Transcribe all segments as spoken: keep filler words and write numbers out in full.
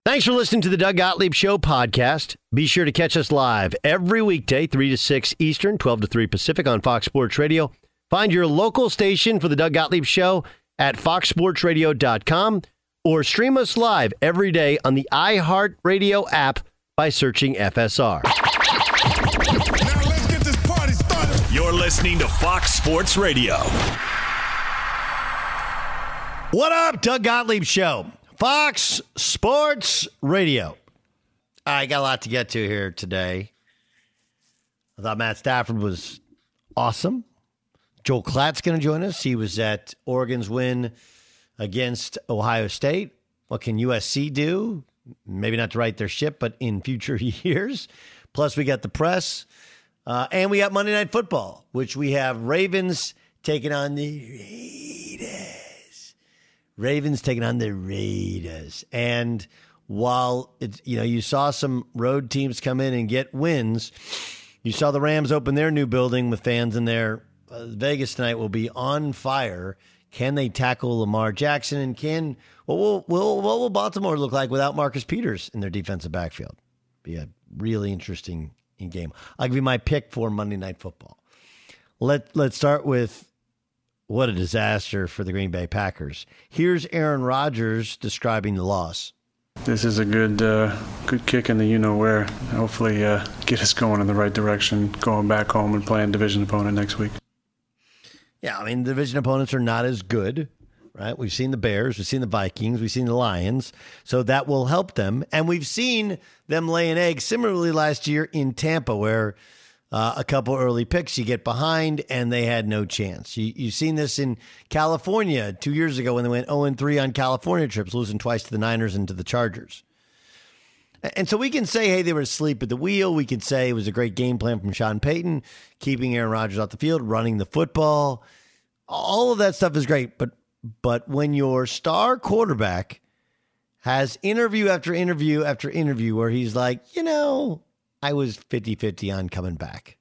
Thanks for listening to the Doug Gottlieb Show podcast. Be sure to catch us live every weekday, three to six Eastern, twelve to three Pacific on Fox Sports Radio. Find your local station for the Doug Gottlieb Show at fox sports radio dot com or stream us live every day on the iHeartRadio app by searching F S R. Now let's get this party started. You're listening to Fox Sports Radio. What up, Doug Gottlieb Show? Fox Sports Radio. I got a lot to get to here today. I thought Matt Stafford was awesome. Joel Klatt's going to join us. He was at Oregon's win against Ohio State. What can U S C do? Maybe not to right their ship, but in future years. Plus, we got the press. Uh, and we got Monday Night Football, which we have Ravens taking on the Raiders. Ravens taking on the Raiders. And while it's, you know, you saw some road teams come in and get wins, you saw the Rams open their new building with fans in there. Uh, Vegas tonight will be on fire. Can they tackle Lamar Jackson? And can what will, will what will Baltimore look like without Marcus Peters in their defensive backfield? Be a really interesting game. I'll give you my pick for Monday Night Football. Let let's start with what a disaster for the Green Bay Packers. Here's Aaron Rodgers describing the loss. This is a good uh, good kick in the you-know-where. Hopefully uh, get us going in the right direction, going back home and playing division opponent next week. Yeah, I mean, the division opponents are not as good, right? We've seen the Bears, we've seen the Vikings, we've seen the Lions, so that will help them. And we've seen them lay an egg similarly last year in Tampa, where Uh, a couple early picks, you get behind, and they had no chance. You, you've seen this in California two years ago when they went oh and three on California trips, losing twice to the Niners and to the Chargers. And so we can say, hey, they were asleep at the wheel. We can say it was a great game plan from Sean Payton, keeping Aaron Rodgers off the field, running the football. All of that stuff is great. But but when your star quarterback has interview after interview after interview where he's like, you know, I was fifty-fifty on coming back.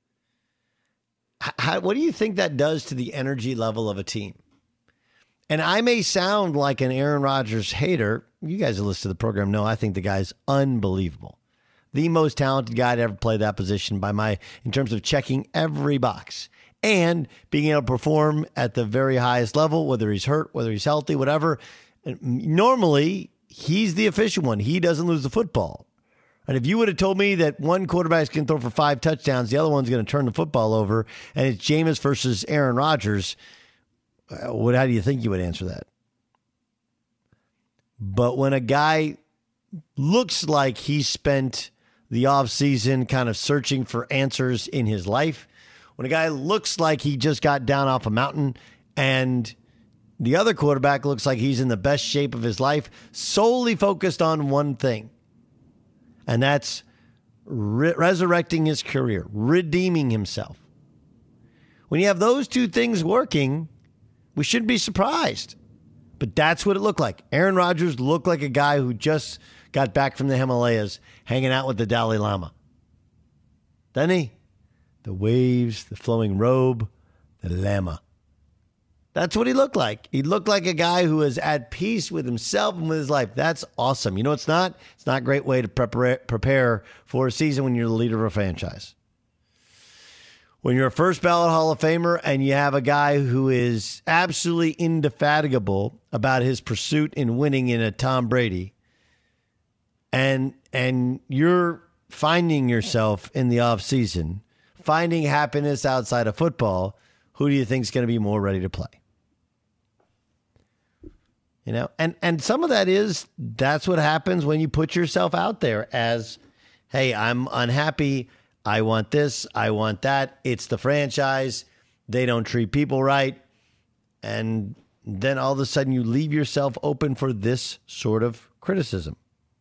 How, what do you think that does to the energy level of a team? And I may sound like an Aaron Rodgers hater. You guys who listen to the program know I think the guy's unbelievable. The most talented guy to ever play that position by my, in terms of checking every box and being able to perform at the very highest level, whether he's hurt, whether he's healthy, whatever. And normally, he's the efficient one. He doesn't lose the football. And if you would have told me that one quarterback can throw for five touchdowns, the other one's going to turn the football over, and it's Jameis versus Aaron Rodgers, what? How do you think you would answer that? But when a guy looks like he spent the offseason kind of searching for answers in his life, when a guy looks like he just got down off a mountain, and the other quarterback looks like he's in the best shape of his life, solely focused on one thing, and that's re- resurrecting his career, redeeming himself. When you have those two things working, we shouldn't be surprised. But that's what it looked like. Aaron Rodgers looked like a guy who just got back from the Himalayas, hanging out with the Dalai Lama. Doesn't he? The waves, the flowing robe, the Lama. That's what he looked like. He looked like a guy who is at peace with himself and with his life. That's awesome. You know, it's not, it's not a great way to prepare, prepare for a season when you're the leader of a franchise. When you're a first ballot Hall of Famer and you have a guy who is absolutely indefatigable about his pursuit in winning in a Tom Brady, and and you're finding yourself in the offseason, finding happiness outside of football, who do you think is going to be more ready to play? You know, and, and some of that is, that's what happens when you put yourself out there as, hey, I'm unhappy. I want this. I want that. It's the franchise. They don't treat people right. And then all of a sudden you leave yourself open for this sort of criticism.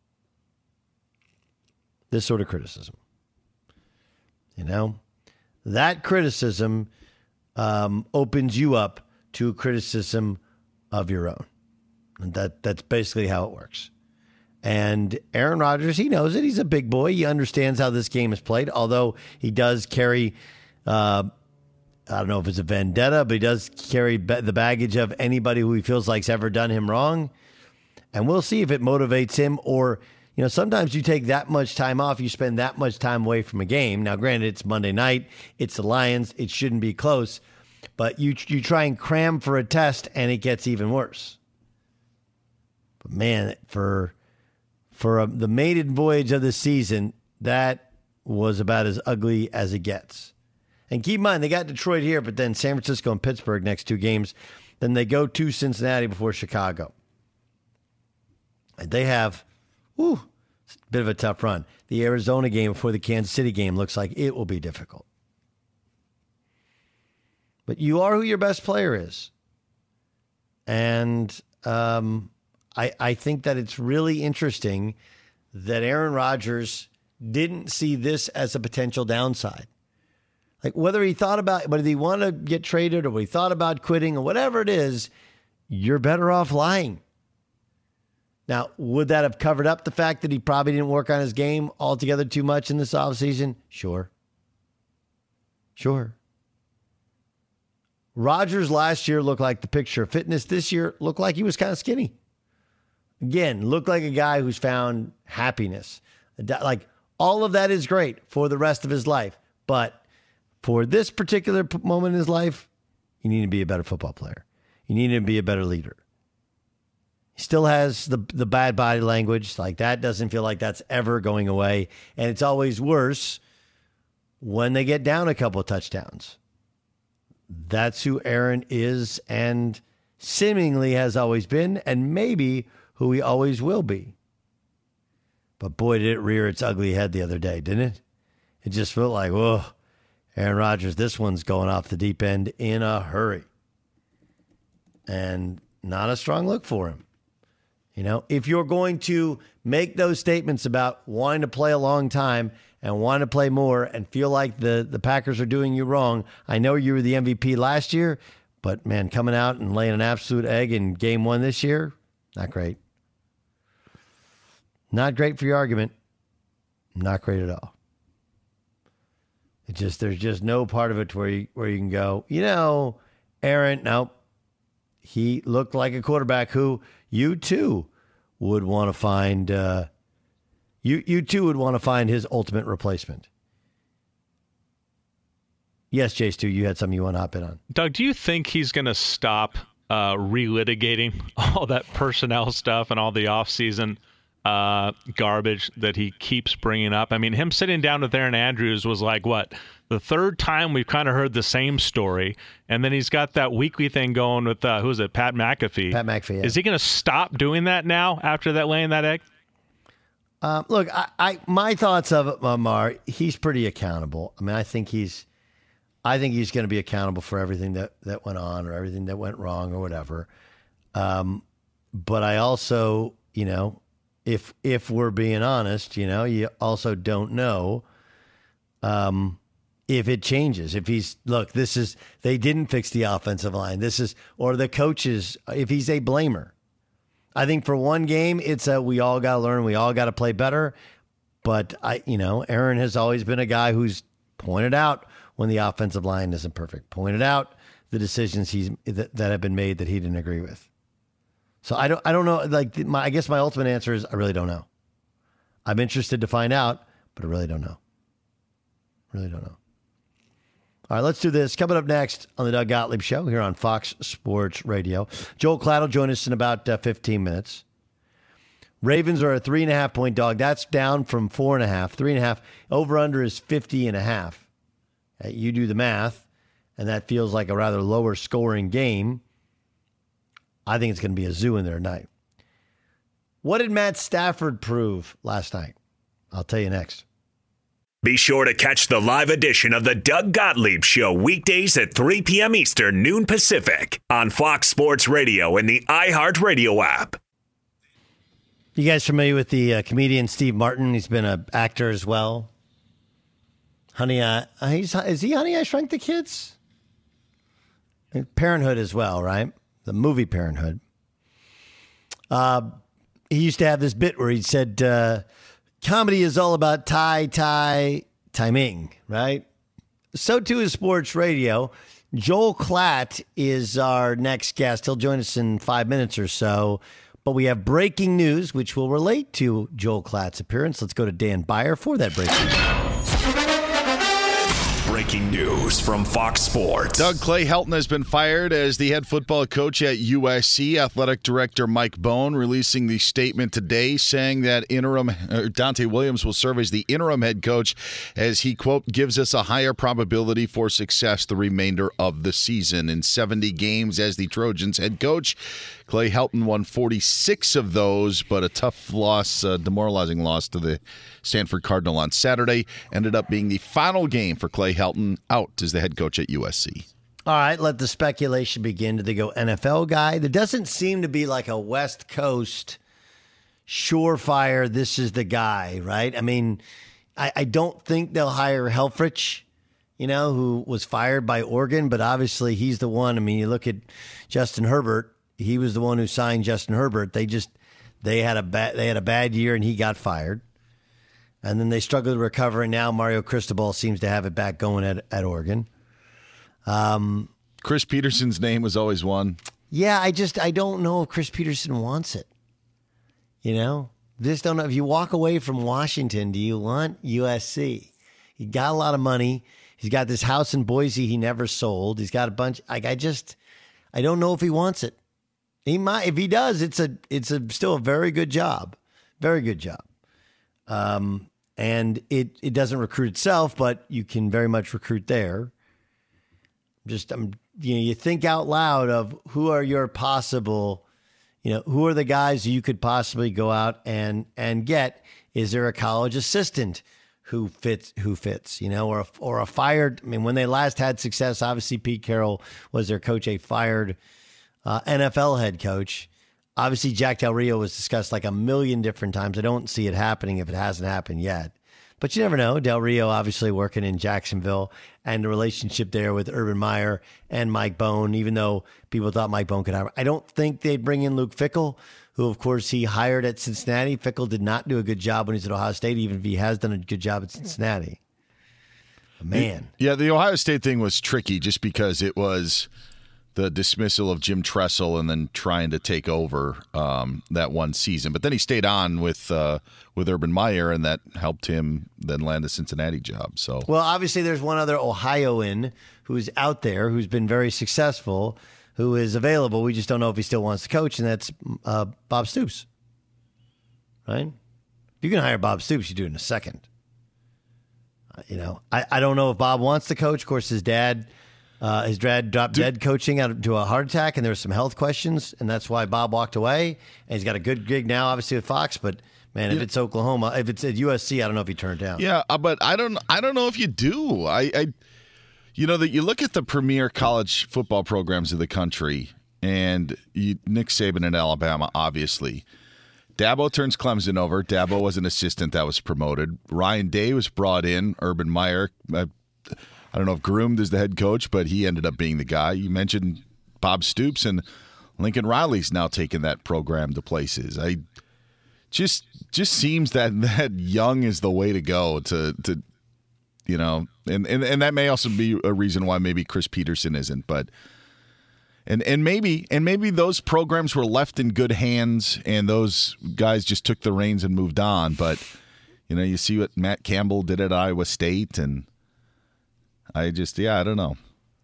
This sort of criticism. You know, that criticism um, opens you up to criticism of your own. And that that's basically how it works. And Aaron Rodgers, he knows it. He's a big boy. He understands how this game is played, although he does carry, uh, I don't know if it's a vendetta, but he does carry ba- the baggage of anybody who he feels like's ever done him wrong. And we'll see if it motivates him or, you know, sometimes you take that much time off, you spend that much time away from a game. Now, granted, it's Monday night, it's the Lions, it shouldn't be close, but you you try and cram for a test and it gets even worse. But man, for for a, the maiden voyage of the season, that was about as ugly as it gets. And keep in mind, they got Detroit here, but then San Francisco and Pittsburgh next two games. Then they go to Cincinnati before Chicago. And they have, whew, it's a bit of a tough run. The Arizona game before the Kansas City game looks like it will be difficult. But you are who your best player is. And um, I, I think that it's really interesting that Aaron Rodgers didn't see this as a potential downside. Like whether he thought about, whether he wanted to get traded or whether he thought about quitting or whatever it is, you're better off lying. Now, would that have covered up the fact that he probably didn't work on his game altogether too much in this offseason? Sure. Sure. Rodgers last year looked like the picture of fitness. This year looked like he was kind of skinny. Again, looked like a guy who's found happiness. Like, all of that is great for the rest of his life. But for this particular moment in his life, you need to be a better football player. You need to be a better leader. He still has the the bad body language. Like, that doesn't feel like that's ever going away. And it's always worse when they get down a couple of touchdowns. That's who Aaron is and seemingly has always been, and maybe who he always will be. But boy, did it rear its ugly head the other day, didn't it? It just felt like, whoa, Aaron Rodgers, this one's going off the deep end in a hurry. And not a strong look for him. You know, if you're going to make those statements about wanting to play a long time and wanting to play more and feel like the, the Packers are doing you wrong, I know you were the M V P last year, but man, coming out and laying an absolute egg in game one this year, not great. Not great for your argument. Not great at all. It just there's just no part of it where you where you can go, you know, Aaron, no. He looked like a quarterback who you too would want to find uh, you you too would want to find his ultimate replacement. Yes, Jay Stu, you had something you want to hop in on. Doug, do you think he's going to stop uh, relitigating all that personnel stuff and all the offseason uh, garbage that he keeps bringing up? I mean, him sitting down with Aaron Andrews was like, what, the third time we've kind of heard the same story. And then he's got that weekly thing going with, uh, who is it, Pat McAfee. Pat McAfee, yeah. Is he going to stop doing that now after that laying that egg? Um, look, I, I my thoughts of it, um, are he's pretty accountable. I mean, I think he's I think he's going to be accountable for everything that, that went on or everything that went wrong or whatever. Um, but I also, you know, if if we're being honest, you know, you also don't know um, if it changes. If he's, look, this is, they didn't fix the offensive line. This is, or the coaches, if he's a blamer. I think for one game, it's a, we all got to learn, we all got to play better. But, I, you know, Aaron has always been a guy who's pointed out when the offensive line isn't perfect, pointed out the decisions he's that, that have been made that he didn't agree with. So I don't, I don't know. Like, my, I guess my ultimate answer is I really don't know. I'm interested to find out, but I really don't know. Really don't know. All right, let's do this. Coming up next on the Doug Gottlieb Show here on Fox Sports Radio. Joel Klatt will join us in about uh, fifteen minutes. Ravens are a three and a half point dog. That's down from four and a half. Three and a half. Over under is fifty and a half. Uh, you do the math, and that feels like a rather lower scoring game. I think it's going to be a zoo in there tonight. What did Matt Stafford prove last night? I'll tell you next. Be sure to catch the live edition of the Doug Gottlieb Show weekdays at three p.m. Eastern, noon Pacific on Fox Sports Radio and the iHeartRadio app. You guys familiar with the uh, comedian Steve Martin? He's been an actor as well. Honey, uh, he's, is he Honey, I Shrunk the Kids? Parenthood as well, right? The movie Parenthood. Uh, he used to have this bit where he said, uh, comedy is all about tie, tie, timing, right? So too is sports radio. Joel Klatt is our next guest. He'll join us in five minutes or so. But we have breaking news, which will relate to Joel Klatt's appearance. Let's go to Dan Byer for that breaking news. Breaking news from Fox Sports. Doug Clay Helton has been fired as the head football coach at U S C. Athletic director Mike Bohn releasing the statement today saying that interim uh, Dante Williams will serve as the interim head coach as he, quote, gives us a higher probability for success the remainder of the season. In seventy games as the Trojans head coach, Clay Helton won forty-six of those, but a tough loss, uh, demoralizing loss to the Stanford Cardinal on Saturday ended up being the final game for Clay Helton out as the head coach at U S C. All right, let the speculation begin. Do they go N F L guy? There doesn't seem to be like a West Coast surefire, this is the guy, right? I mean, I, I don't think they'll hire Helfrich, you know, who was fired by Oregon, but obviously he's the one. I mean, you look at Justin Herbert. He was the one who signed Justin Herbert. They just they had a bad they had a bad year and he got fired. And then they struggled to recover, and now Mario Cristobal seems to have it back going at, at Oregon. Um, Chris Peterson's name was always one. Yeah, I just I don't know if Chris Peterson wants it. You know, just don't know. If you walk away from Washington, do you want U S C? He got a lot of money. He's got this house in Boise he never sold. He's got a bunch. Like I just, I don't know if he wants it. He might. If he does, it's a it's a still a very good job, very good job. Um, and it it doesn't recruit itself, but you can very much recruit there. Just um, you know, you think out loud of who are your possible, you know, who are the guys you could possibly go out and and get. Is there a college assistant who fits? Who fits? You know, or a, or a fired. I mean, when they last had success, obviously Pete Carroll was their coach, a fired uh, N F L head coach. Obviously, Jack Del Rio was discussed like a million different times. I don't see it happening if it hasn't happened yet. But you never know. Del Rio obviously working in Jacksonville and the relationship there with Urban Meyer and Mike Bohn, even though people thought Mike Bohn could hire. I don't think they'd bring in Luke Fickell, who, of course, he hired at Cincinnati. Fickell did not do a good job when he was at Ohio State, even if he has done a good job at Cincinnati. Man. Yeah, the Ohio State thing was tricky just because it was the dismissal of Jim Tressel and then trying to take over um, that one season. But then he stayed on with uh, with Urban Meyer, and that helped him then land the Cincinnati job. So, well, obviously there's one other Ohioan who's out there who's been very successful, who is available. We just don't know if he still wants to coach, and that's uh, Bob Stoops. Right? If you can hire Bob Stoops, you do it in a second. Uh, you know, I, I don't know if Bob wants to coach. Of course, his dad... Uh, his dad dropped dead coaching out to a heart attack, and there were some health questions, and that's why Bob walked away. And he's got a good gig now, obviously with Fox. But man, if yeah. it's Oklahoma, if it's at U S C, I don't know if he turned down. Yeah, but I don't, I don't know if you do. I, I, you know, that you look at the premier college football programs of the country, and you, Nick Saban at Alabama, obviously. Dabo turns Clemson over. Dabo was an assistant that was promoted. Ryan Day was brought in. Urban Meyer. Uh, I don't know if groomed as the head coach, but he ended up being the guy. You mentioned Bob Stoops, and Lincoln Riley's now taking that program to places. I just just seems that that young is the way to go to to you know, and, and, and that may also be a reason why maybe Chris Peterson isn't, but and and maybe and maybe those programs were left in good hands and those guys just took the reins and moved on. But you know, you see what Matt Campbell did at Iowa State, and I just, yeah, I don't know.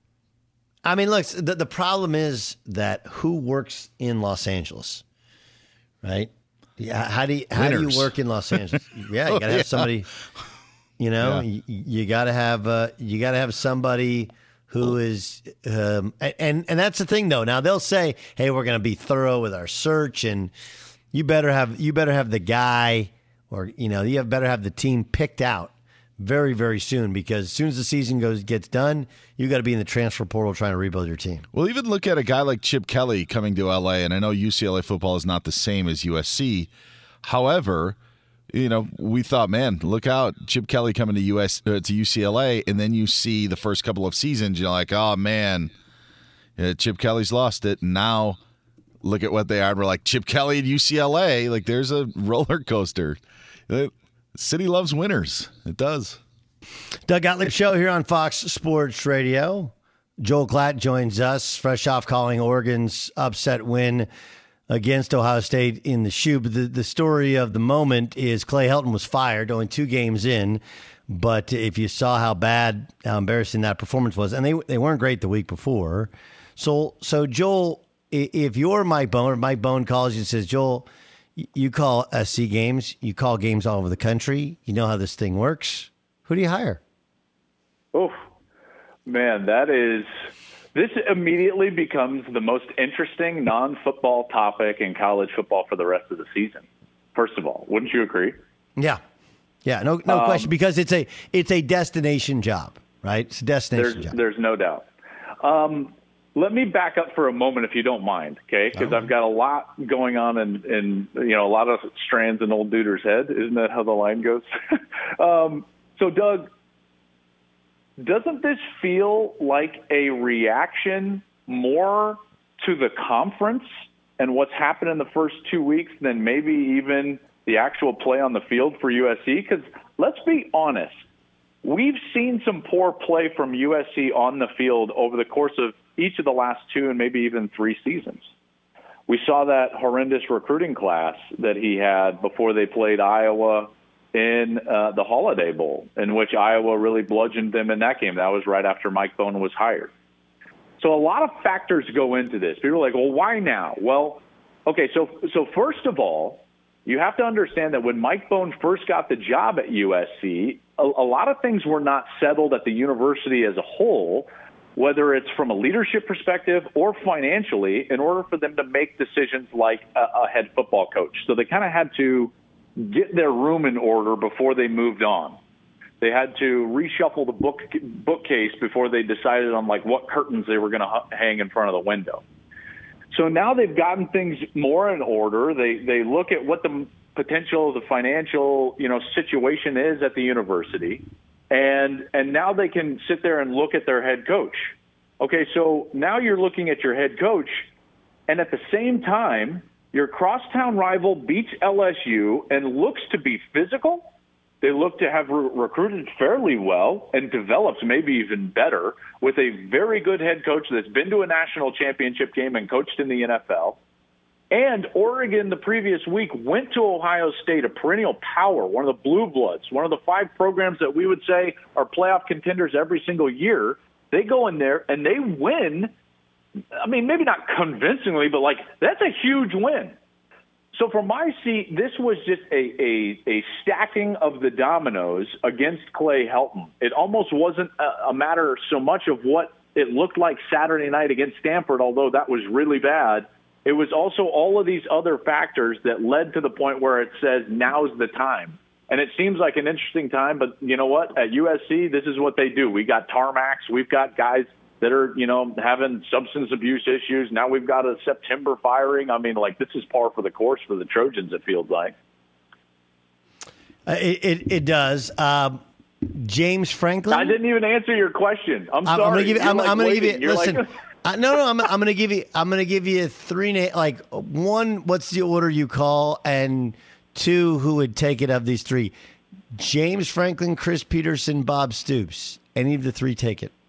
I mean, look, the, the problem is that who works in Los Angeles, right? Yeah, how do you, how do you work in Los Angeles? Yeah, you got to have yeah. somebody, you know, yeah. you, you got to have uh, you got to have somebody who is, um, and and that's the thing though. Now they'll say, hey, we're going to be thorough with our search, and you better have you better have the guy, or you know, you have better have the team picked out very, very soon, because as soon as the season goes gets done, you got to be in the transfer portal trying to rebuild your team. Well, even look at a guy like Chip Kelly coming to L A, and I know U C L A football is not the same as U S C. However, you know, we thought, man, look out, Chip Kelly coming to U S uh, to U C L A, and then you see the first couple of seasons, you're like, oh man, yeah, Chip Kelly's lost it. And now look at what they are. And we're like, Chip Kelly at U C L A, like there's a roller coaster. The city loves winners. It does. Doug Gottlieb Show here on Fox Sports Radio. Joel Klatt joins us, fresh off calling Oregon's upset win against Ohio State in the shoe. But the, the story of the moment is Clay Helton was fired, only two games in. But if you saw how bad, how embarrassing that performance was, and they they weren't great the week before. So, so Joel, if you're Mike Bohn, or Mike Bohn calls you and says, Joel, you call S C games, you call games all over the country, you know how this thing works. Who do you hire? Oh, man, that is – this immediately becomes the most interesting non-football topic in college football for the rest of the season, first of all. Wouldn't you agree? Yeah. Yeah, no no um, question, because it's a it's a destination job, right? It's a destination there's, job. There's no doubt. Um, let me back up for a moment, if you don't mind, okay? Because I've got a lot going on in, in, you know, a lot of strands in Old Duder's head. Isn't that how the line goes? um, so, Doug, doesn't this feel like a reaction more to the conference and what's happened in the first two weeks than maybe even the actual play on the field for U S C? Because let's be honest, we've seen some poor play from U S C on the field over the course of each of the last two and maybe even three seasons. We saw that horrendous recruiting class that he had before they played Iowa in uh, the Holiday Bowl, in which Iowa really bludgeoned them in that game. That was right after Mike Bohn was hired. So a lot of factors go into this. People are like, well, why now? Well, okay, so so first of all, you have to understand that when Mike Bohn first got the job at U S C, a, a lot of things were not settled at the university as a whole, whether it's from a leadership perspective or financially, in order for them to make decisions like a, a head football coach. So they kind of had to get their room in order before they moved on. They had to reshuffle the book bookcase before they decided on like what curtains they were going to hang in front of the window. So now they've gotten things more in order. They they look at what the potential, the financial, you know, situation is at the university, and and now they can sit there and look at their head coach. Okay, so now you're looking at your head coach, and at the same time, your crosstown rival beats L S U and looks to be physical. They look to have re- recruited fairly well and developed maybe even better with a very good head coach that's been to a national championship game and coached in the N F L. And Oregon the previous week went to Ohio State, a perennial power, one of the blue bloods, one of the five programs that we would say are playoff contenders every single year. They go in there and they win. I mean, maybe not convincingly, but like that's a huge win. So from my seat, this was just a, a, a stacking of the dominoes against Clay Helton. It almost wasn't a, a matter so much of what it looked like Saturday night against Stanford, although that was really bad. It was also all of these other factors that led to the point where it says now's the time. And it seems like an interesting time, but you know what? At U S C, this is what they do. We got tarmacs. We've got guys that are, you know, having substance abuse issues. Now we've got a September firing. I mean, like, this is par for the course for the Trojans, it feels like. Uh, it, it it does. Um, James Franklin. I didn't even answer your question. I'm, I'm sorry. I'm gonna give you. I'm, like I'm gonna give waiting. you. You're Listen. like, uh, no, no. I'm, I'm gonna give you. I'm gonna give you three names. Like one, what's the order you call, and two, who would take it of these three? James Franklin, Chris Peterson, Bob Stoops. Any of the three take it?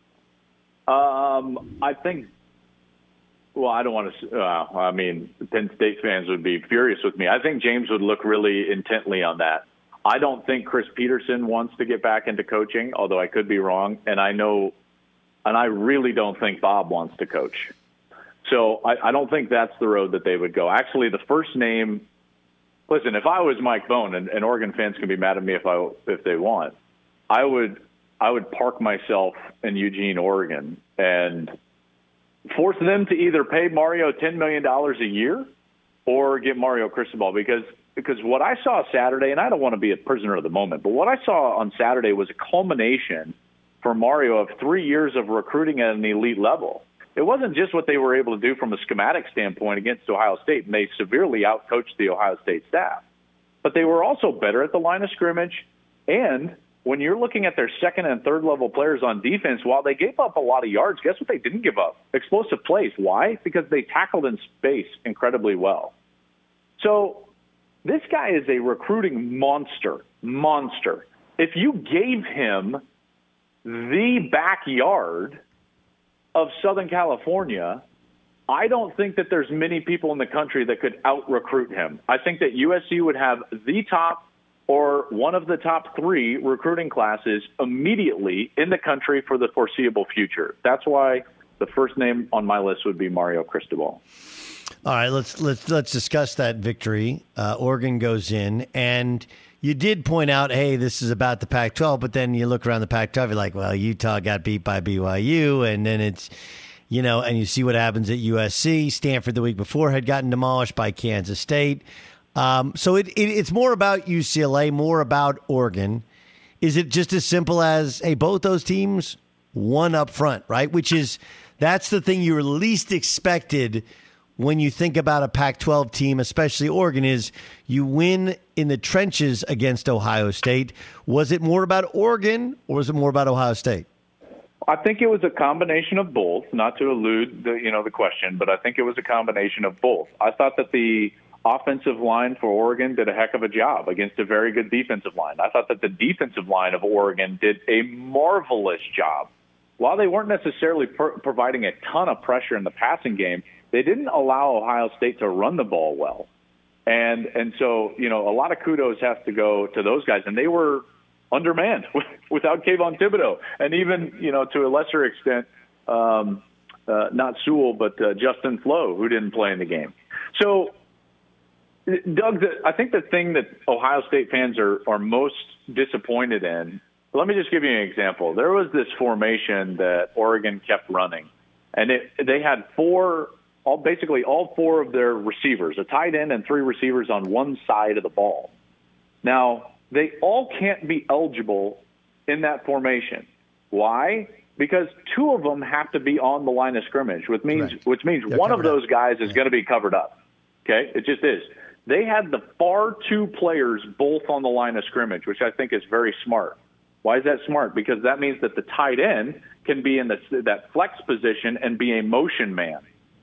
Um, I think. Well, I don't want to. Uh, I mean, Penn State fans would be furious with me. I think James would look really intently on that. I don't think Chris Peterson wants to get back into coaching, although I could be wrong. And I know, and I really don't think Bob wants to coach. So I, I don't think that's the road that they would go. Actually, the first name. Listen, if I was Mike Bohn, and, and Oregon fans can be mad at me if I if they want, I would I would park myself in Eugene, Oregon, and force them to either pay Mario ten million dollars a year or get Mario Cristobal, because because what I saw Saturday, and I don't want to be a prisoner of the moment, but what I saw on Saturday was a culmination for Mario of three years of recruiting at an elite level. It wasn't just what they were able to do from a schematic standpoint against Ohio State, and they severely outcoached the Ohio State staff. But they were also better at the line of scrimmage. And when you're looking at their second and third level players on defense, while they gave up a lot of yards, guess what they didn't give up? Explosive plays. Why? Because they tackled in space incredibly well. So this guy is a recruiting monster, monster. If you gave him the backyard of Southern California, I don't think that there's many people in the country that could out-recruit him. I think that U S C would have the top or one of the top three recruiting classes immediately in the country for the foreseeable future. That's why the first name on my list would be Mario Cristobal. All right, let's let's let's discuss that victory. Uh, Oregon goes in, and you did point out, hey, this is about the Pac twelve, but then you look around the Pac twelve, you're like, well, Utah got beat by B Y U, and then it's, you know, and you see what happens at U S C. Stanford the week before had gotten demolished by Kansas State. Um, so it, it it's more about U C L A, more about Oregon. Is it just as simple as, hey, both those teams won up front, right? Which is, that's the thing you're least expected when you think about a Pac twelve team, especially Oregon, is you win in the trenches against Ohio State. Was it more about Oregon, or was it more about Ohio State? I think it was a combination of both, not to elude the, you know, the question, but I think it was a combination of both. I thought that the offensive line for Oregon did a heck of a job against a very good defensive line. I thought that the defensive line of Oregon did a marvelous job. While they weren't necessarily per- providing a ton of pressure in the passing game, they didn't allow Ohio State to run the ball well. And and so, you know, a lot of kudos has to go to those guys. And they were undermanned without Kayvon Thibodeau. And even, you know, to a lesser extent, um, uh, not Sewell, but uh, Justin Flo, who didn't play in the game. So, Doug, the, I think the thing that Ohio State fans are, are most disappointed in, let me just give you an example. There was this formation that Oregon kept running, and it, they had four – all basically all four of their receivers, a tight end and three receivers on one side of the ball. Now, they all can't be eligible in that formation. Why? Because two of them have to be on the line of scrimmage, which means right. which means They're one of those up. guys is yeah. going to be covered up. Okay? It just is. They had the far two players both on the line of scrimmage, which I think is very smart. Why is that smart? Because that means that the tight end can be in the, that flex position and be a motion man.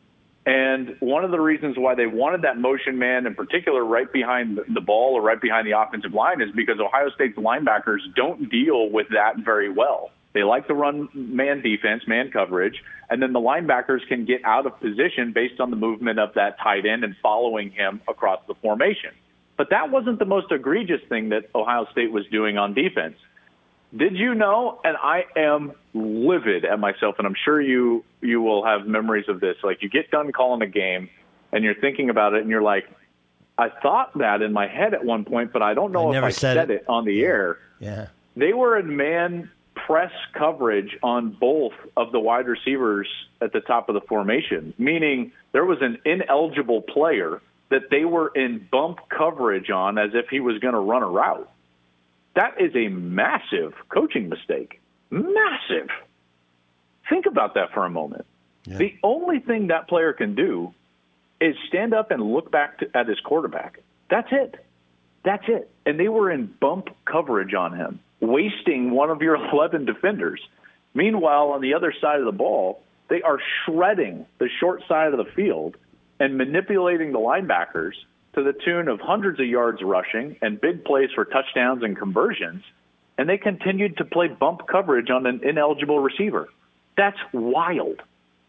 And one of the reasons why they wanted that motion man in particular right behind the ball or right behind the offensive line is because Ohio State's linebackers don't deal with that very well. They like to run man defense, man coverage, and then the linebackers can get out of position based on the movement of that tight end and following him across the formation. But that wasn't the most egregious thing that Ohio State was doing on defense. Did you know, and I am livid at myself, and I'm sure you you will have memories of this, like you get done calling a game and you're thinking about it and you're like, I thought that in my head at one point, but I don't know I if I said, said it. it on the yeah. air. Yeah. They were in man press coverage on both of the wide receivers at the top of the formation, meaning there was an ineligible player that they were in bump coverage on as if he was going to run a route. That is a massive coaching mistake. Massive. Think about that for a moment. Yeah. The only thing that player can do is stand up and look back to, at his quarterback. That's it. That's it. And they were in bump coverage on him, wasting one of your eleven defenders. Meanwhile, on the other side of the ball, they are shredding the short side of the field and manipulating the linebackers to the tune of hundreds of yards rushing and big plays for touchdowns and conversions, and they continued to play bump coverage on an ineligible receiver. That's wild.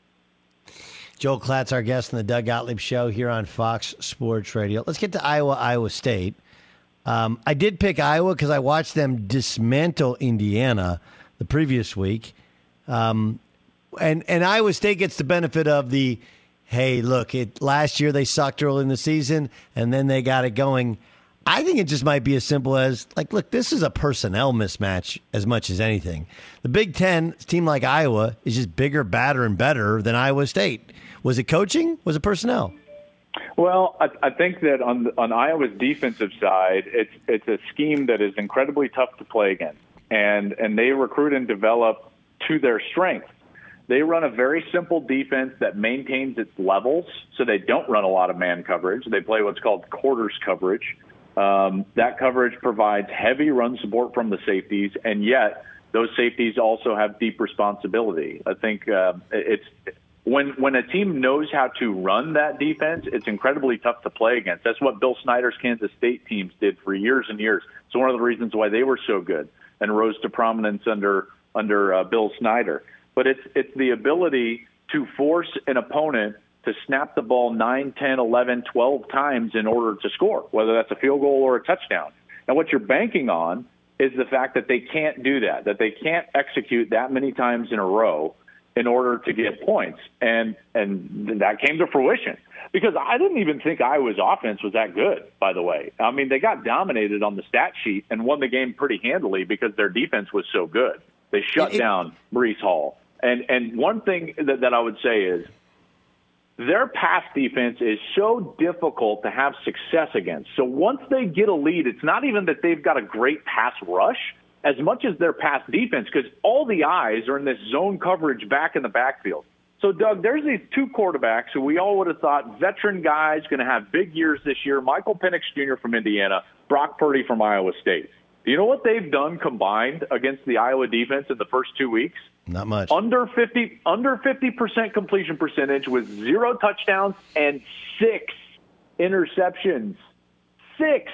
Joel Klatt, our guest on the Doug Gottlieb Show here on Fox Sports Radio. Let's get to Iowa, Iowa State. Um, I did pick Iowa because I watched them dismantle Indiana the previous week. Um, and, and Iowa State gets the benefit of the, hey, look, it last year they sucked early in the season, and then they got it going. I think it just might be as simple as, like, look, this is a personnel mismatch as much as anything. The Big Ten, a team like Iowa, is just bigger, badder, and better than Iowa State. Was it coaching? Was it personnel? Well, I, I think that on the, on Iowa's defensive side, it's it's a scheme that is incredibly tough to play against, and and they recruit and develop to their strength. They run a very simple defense that maintains its levels, so they don't run a lot of man coverage. They play what's called quarters coverage. Um, that coverage provides heavy run support from the safeties, and yet those safeties also have deep responsibility. I think uh, it's when when a team knows how to run that defense, it's incredibly tough to play against. That's what Bill Snyder's Kansas State teams did for years and years. It's one of the reasons why they were so good and rose to prominence under under uh, Bill Snyder. But it's it's the ability to force an opponent to snap the ball nine, ten, eleven, twelve times in order to score, whether that's a field goal or a touchdown. And what you're banking on is the fact that they can't do that, that they can't execute that many times in a row in order to get points. And and that came to fruition because I didn't even think Iowa's offense was that good, by the way. I mean, they got dominated on the stat sheet and won the game pretty handily because their defense was so good. They shut it, down Breece Hall. And and one thing that, that I would say is their pass defense is so difficult to have success against. So once they get a lead, it's not even that they've got a great pass rush as much as their pass defense, because all the eyes are in this zone coverage back in the backfield. So, Doug, there's these two quarterbacks who we all would have thought veteran guys going to have big years this year, Michael Penix Junior from Indiana, Brock Purdy from Iowa State. Do you know what they've done combined against the Iowa defense in the first two weeks? Not much. Under fifty, under fifty percent completion percentage with zero touchdowns and six interceptions. Six.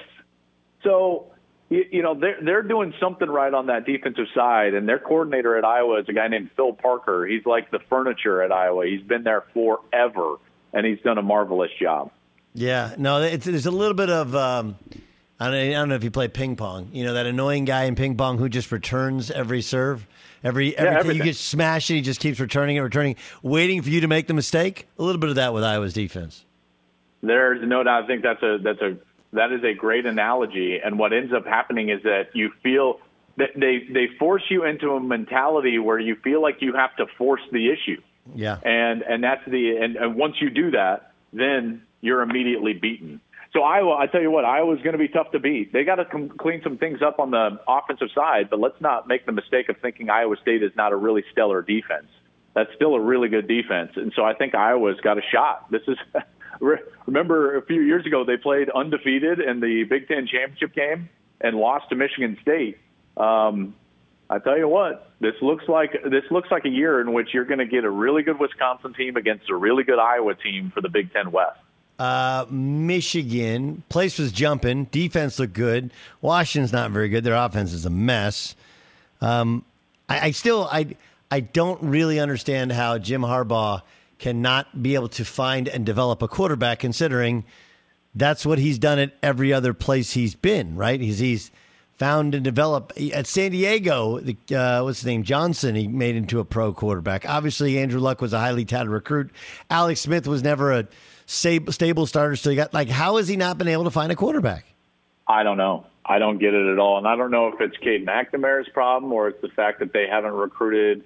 So, you, you know, they're, they're doing something right on that defensive side, and their coordinator at Iowa is a guy named Phil Parker. He's like the furniture at Iowa. He's been there forever, and he's done a marvelous job. Yeah. No, it's, there's a little bit of um, – I don't, I don't know if you play ping pong. You know, that annoying guy in ping pong who just returns every serve. Every every yeah, time you get smashed and he just keeps returning it, returning, waiting for you to make the mistake. A little bit of that with Iowa's defense. There's no doubt. I think that's a that's a that is a great analogy. And what ends up happening is that you feel that they they force you into a mentality where you feel like you have to force the issue. Yeah. And and that's the and, and once you do that, then you're immediately beaten. So Iowa, I tell you what, Iowa's going to be tough to beat. They got to com- clean some things up on the offensive side, but let's not make the mistake of thinking Iowa State is not a really stellar defense. That's still a really good defense, and so I think Iowa's got a shot. This is remember a few years ago they played undefeated in the Big Ten championship game and lost to Michigan State. Um, I tell you what, this looks like this looks like a year in which you're going to get a really good Wisconsin team against a really good Iowa team for the Big Ten West. Uh, Michigan, place was jumping. Defense looked good. Washington's not very good. Their offense is a mess. Um, I, I still, I, I don't really understand how Jim Harbaugh cannot be able to find and develop a quarterback, considering that's what he's done at every other place he's been. Right? He's he's found and developed at San Diego. The, uh, what's his name? Johnson. He made into a pro quarterback. Obviously, Andrew Luck was a highly touted recruit. Alex Smith was never a stable starter, so you got like, how has he not been able to find a quarterback? I don't know. I don't get it at all, and I don't know if it's Caden McNamara's problem or it's the fact that they haven't recruited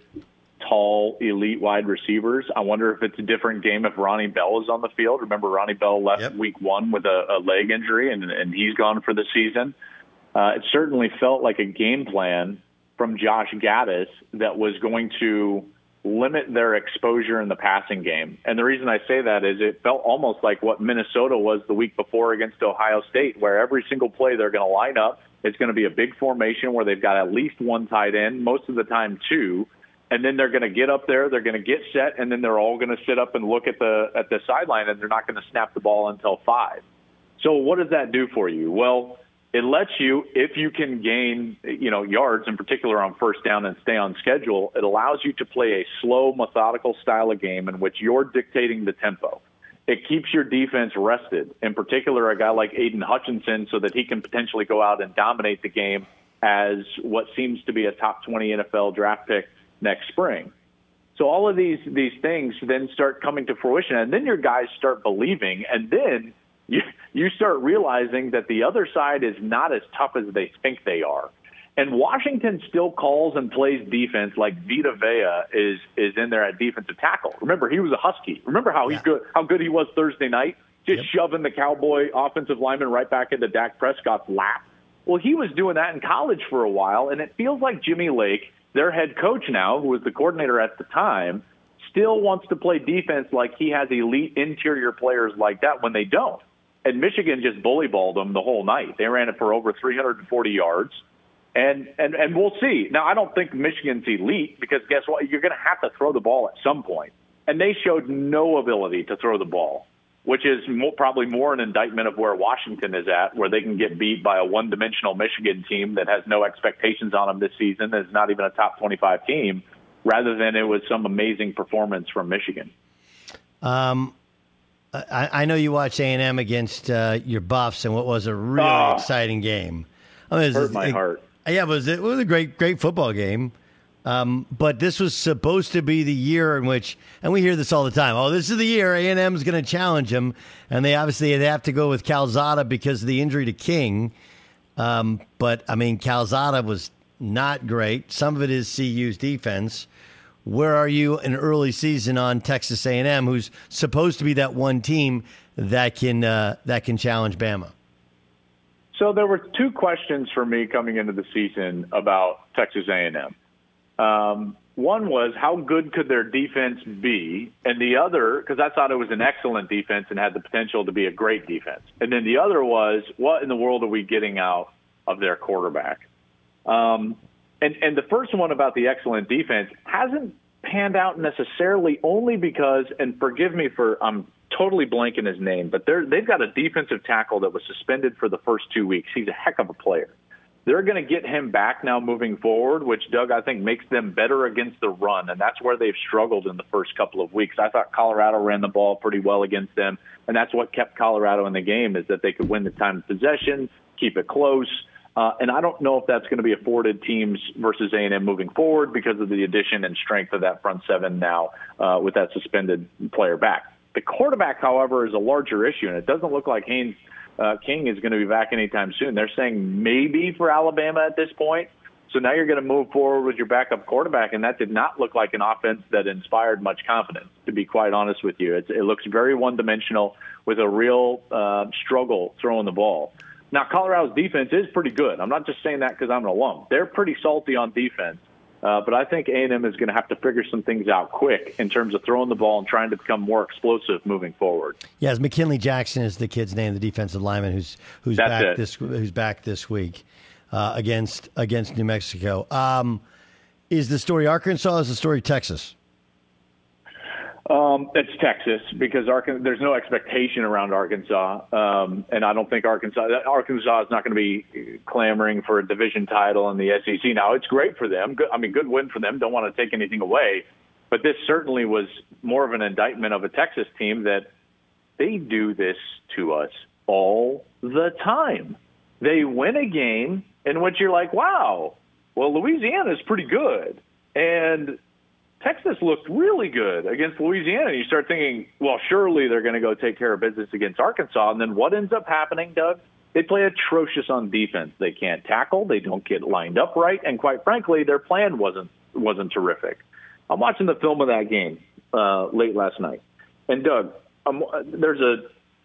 tall, elite wide receivers. I wonder if it's a different game if Ronnie Bell is on the field. Remember, Ronnie Bell left yep. week one with a, a leg injury, and, and he's gone for the season. Uh, it certainly felt like a game plan from Josh Gaddis that was going to limit their exposure in the passing game. And the reason I say that is it felt almost like what Minnesota was the week before against Ohio State, where every single play they're going to line up. It's going to be a big formation where they've got at least one tight end, most of the time two, and then they're going to get up there, they're going to get set, and then they're all going to sit up and look at the at the sideline, and they're not going to snap the ball until five. So what does that do for you? Well, it lets you, if you can gain, you know, yards in particular on first down and stay on schedule, it allows you to play a slow, methodical style of game in which you're dictating the tempo. It keeps your defense rested, in particular a guy like Aiden Hutchinson, so that he can potentially go out and dominate the game as what seems to be a top twenty N F L draft pick next spring. So all of these these things then start coming to fruition, and then your guys start believing, and then you you start realizing that the other side is not as tough as they think they are. And Washington still calls and plays defense like Vita Vea is is in there at defensive tackle. Remember, he was a Husky. Remember how yeah. he good how good he was Thursday night, just yep. shoving the Cowboy offensive lineman right back into Dak Prescott's lap. Well, he was doing that in college for a while, and it feels like Jimmy Lake, their head coach now, who was the coordinator at the time, still wants to play defense like he has elite interior players like that when they don't. And Michigan just bully-balled them the whole night. They ran it for over three hundred forty yards. And, and, and we'll see. Now, I don't think Michigan's elite because guess what? You're going to have to throw the ball at some point. And they showed no ability to throw the ball, which is more, probably more an indictment of where Washington is at, where they can get beat by a one-dimensional Michigan team that has no expectations on them this season, is not even a top twenty-five team, rather than it was some amazing performance from Michigan. Um, I, I know you watched A and M against uh, your Buffs, and what was a really Oh. exciting game. I mean, it was, Hurt my it, heart. Yeah, it was, it was a great, great football game. Um, but this was supposed to be the year in which, and we hear this all the time, oh, this is the year A and M is going to challenge them. And they obviously they have to go with Calzada because of the injury to King. Um, but, I mean, Calzada was not great. Some of it is C U's defense. Where are you in early season on Texas A and M, who's supposed to be that one team that can uh, that can challenge Bama? So there were two questions for me coming into the season about Texas A and M. Um, one was, how good could their defense be? And the other, because I thought it was an excellent defense and had the potential to be a great defense. And then the other was, what in the world are we getting out of their quarterback? Um, and, and the first one about the excellent defense hasn't panned out necessarily only because, and forgive me for, I'm totally blanking his name, but they're, they've got a defensive tackle that was suspended for the first two weeks. He's a heck of a player. They're going to get him back now moving forward, which, Doug, I think makes them better against the run, and that's where they've struggled in the first couple of weeks. I thought Colorado ran the ball pretty well against them, and that's what kept Colorado in the game, is that they could win the time of possession, keep it close. Uh, and I don't know if that's going to be afforded teams versus A and M moving forward because of the addition and strength of that front seven now uh, with that suspended player back. The quarterback, however, is a larger issue, and it doesn't look like Haynes uh, King is going to be back anytime soon. They're saying maybe for Alabama at this point. So now you're going to move forward with your backup quarterback, and that did not look like an offense that inspired much confidence, to be quite honest with you. It's, it looks very one-dimensional with a real uh, struggle throwing the ball. Now, Colorado's defense is pretty good. I'm not just saying that because I'm an alum. They're pretty salty on defense. Uh, but I think A and M is going to have to figure some things out quick in terms of throwing the ball and trying to become more explosive moving forward. Yes, McKinley Jackson is the kid's name, the defensive lineman who's who's That's back it. this who's back this week uh, against against New Mexico. Um, is the story Arkansas? Or is the story Texas? Um, it's Texas because Arkansas, there's no expectation around Arkansas, um, and I don't think Arkansas Arkansas is not going to be clamoring for a division title in the S E C. Now, it's great for them. Good, I mean, good win for them. Don't want to take anything away, but this certainly was more of an indictment of a Texas team that they do this to us all the time. They win a game in which you're like, wow, well, Louisiana is pretty good, and Texas looked really good against Louisiana. You start thinking, well, surely they're going to go take care of business against Arkansas. And then what ends up happening, Doug? They play atrocious on defense. They can't tackle. They don't get lined up right. And quite frankly, their plan wasn't wasn't terrific. I'm watching the film of that game uh, late last night. And, Doug, um, there's a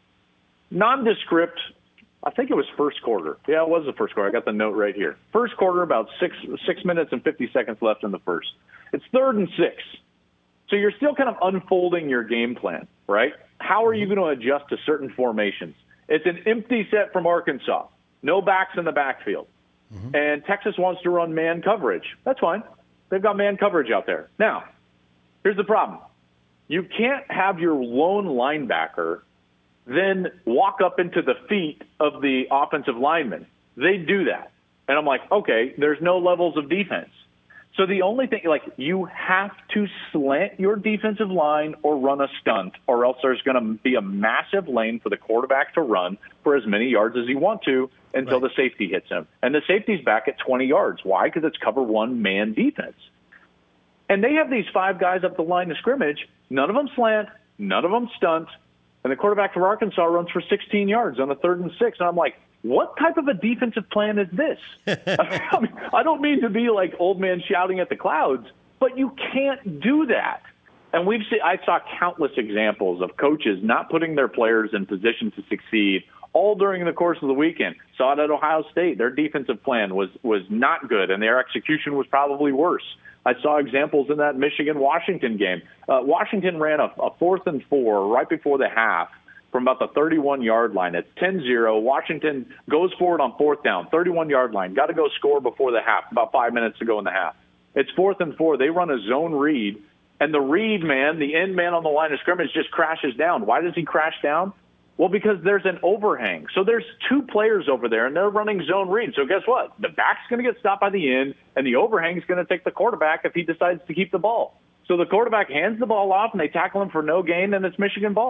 nondescript, I think it was first quarter. Yeah, it was the first quarter. I got the note right here. First quarter, about six six minutes and fifty seconds left in the first. It's third and six. So you're still kind of unfolding your game plan, right? How are you going to adjust to certain formations? It's an empty set from Arkansas. No backs in the backfield. Mm-hmm. And Texas wants to run man coverage. That's fine. They've got man coverage out there. Now, here's the problem. You can't have your lone linebacker then walk up into the feet of the offensive lineman. They do that. And I'm like, okay, there's no levels of defense. So the only thing, like, you have to slant your defensive line or run a stunt, or else there's going to be a massive lane for the quarterback to run for as many yards as he wants to until right. the safety hits him. And the safety's back at twenty yards. Why? Because it's cover one man defense. And they have these five guys up the line of scrimmage. None of them slant, none of them stunt. And the quarterback for Arkansas runs for sixteen yards on a third and six. And I'm like, what type of a defensive plan is this? I mean, I don't mean to be like old man shouting at the clouds, but you can't do that. And we've seen, I saw countless examples of coaches not putting their players in position to succeed all during the course of the weekend. Saw it at Ohio State. Their defensive plan was, was not good, and their execution was probably worse. I saw examples in that Michigan-Washington game. Uh, Washington ran a, a fourth and four right before the half from about the thirty-one-yard line. It's ten zero. Washington goes forward on fourth down, thirty-one-yard line. Got to go score before the half, about five minutes to go in the half. It's fourth and four. They run a zone read, and the read man, the end man on the line of scrimmage, just crashes down. Why does he crash down? Well, because there's an overhang. So there's two players over there, and they're running zone read. So guess what? The back's going to get stopped by the end, and the overhang's going to take the quarterback if he decides to keep the ball. So the quarterback hands the ball off, and they tackle him for no gain, and it's Michigan ball.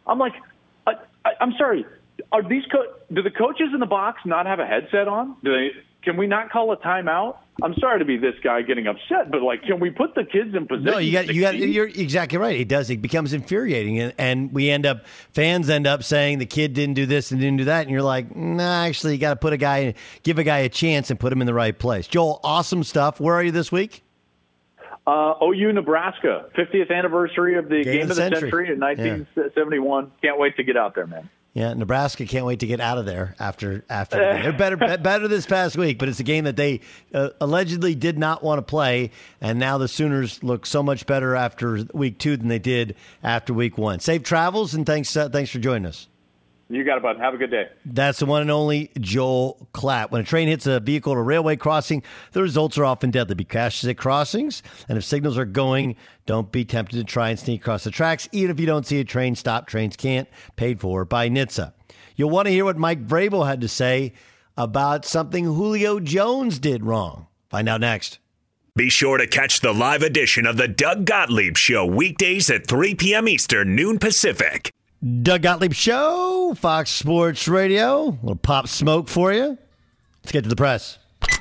I'm like, I, I, I'm sorry. Are these co- do the coaches in the box not have a headset on? Do they? Can we not call a timeout? I'm sorry to be this guy getting upset, but like, can we put the kids in position? No, you got, you got, you're exactly right. It does. It becomes infuriating, and, and we end up, fans end up saying the kid didn't do this and didn't do that, and you're like, nah, actually, you got to put a guy, give a guy a chance and put him in the right place. Joel, awesome stuff. Where are you this week? Uh, O U Nebraska, fiftieth anniversary of the Game, game of of the the century, century in nineteen seventy-one. Yeah. Can't wait to get out there, man. Yeah, Nebraska can't wait to get out of there after after the game. They're better better this past week, but it's a game that they uh, allegedly did not want to play, and now the Sooners look so much better after week two than they did after week one. Safe travels, and thanks uh, thanks for joining us. You got it, bud. Have a good day. That's the one and only Joel Klatt. When a train hits a vehicle at a railway crossing, the results are often deadly. Be cautious at crossings, and if signals are going, don't be tempted to try and sneak across the tracks. Even if you don't see a train stop, trains can't. Paid for by N H T S A. You'll want to hear what Mike Vrabel had to say about something Julio Jones did wrong. Find out next. Be sure to catch the live edition of the Doug Gottlieb Show weekdays at three p.m. Eastern, noon Pacific. Doug Gottlieb Show, Fox Sports Radio. A little pop smoke for you. Let's get to the press.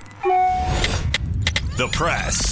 The press.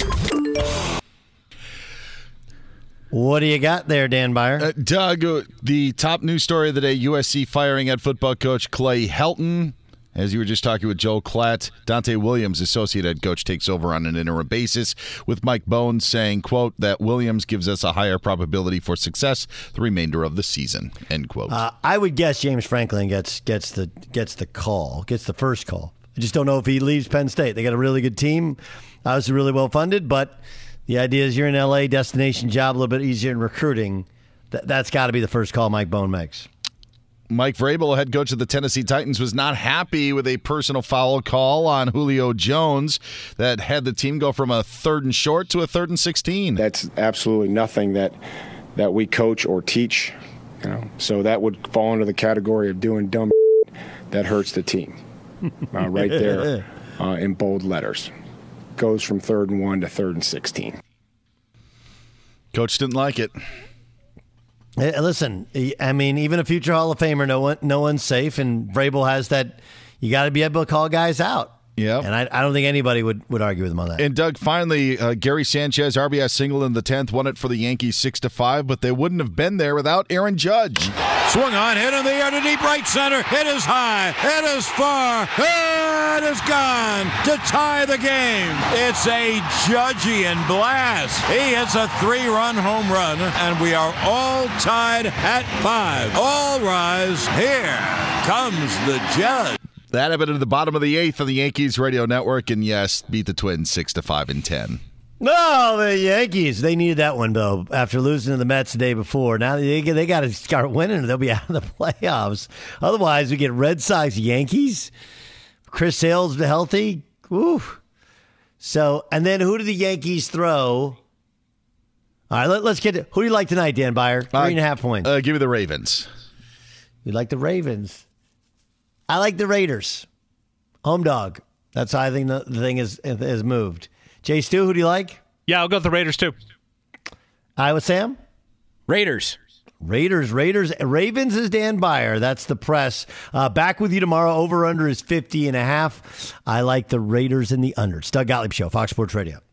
What do you got there, Dan Byer? Uh, Doug, uh, the top news story of the day, U S C firing head football coach Clay Helton. As you were just talking with Joel Klatt, Dante Williams, associate head coach, takes over on an interim basis, with Mike Bones saying, quote, that Williams gives us a higher probability for success the remainder of the season, end quote. Uh, I would guess James Franklin gets gets the gets the call, gets the first call. I just don't know if he leaves Penn State. They got a really good team, obviously really well funded, but the idea is you're in L A, destination job, a little bit easier in recruiting. Th- that's got to be the first call Mike Bones makes. Mike Vrabel, head coach of the Tennessee Titans, was not happy with a personal foul call on Julio Jones that had the team go from a third and short to a third and sixteen. That's absolutely nothing that that we coach or teach, you know. So that would fall into the category of doing dumb that hurts the team. Uh, right there uh, in bold letters. Goes from third and one to third and sixteen. Coach didn't like it. Hey, listen, I mean, even a future Hall of Famer, no one, no one's safe, and Vrabel has that. You got to be able to call guys out. Yeah, and I, I don't think anybody would, would argue with him on that. And Doug, finally, uh, Gary Sanchez, R B I single in the tenth, won it for the Yankees six to five, but they wouldn't have been there without Aaron Judge. Swung on, hit in the air to deep right center. It is high, it is far, it is gone to tie the game. It's a Judgian blast. He hits a three-run home run, and we are all tied at five. All rise. Here comes the Judge. That happened at the bottom of the eighth on the Yankees radio network, and yes, beat the Twins six to five and ten. No, the Yankees, they needed that one, though, after losing to the Mets the day before. Now they, they got to start winning or they'll be out of the playoffs. Otherwise, we get Red Sox, Yankees, Chris Sale's healthy. Woo. So, and then who do the Yankees throw? All right, let, let's get to, who do you like tonight, Dan Byer? Three uh, and a half points. Uh, give me the Ravens. You like the Ravens? I like the Raiders. Home dog. That's how I think the, the thing is is moved. Jay Stu, who do you like? Yeah, I'll go with the Raiders too. Iowa Sam? Raiders. Raiders, Raiders. Ravens is Dan Byer. That's the press. Uh, back with you tomorrow. Over under is fifty and a half. I like the Raiders in the under. It's Doug Gottlieb Show, Fox Sports Radio.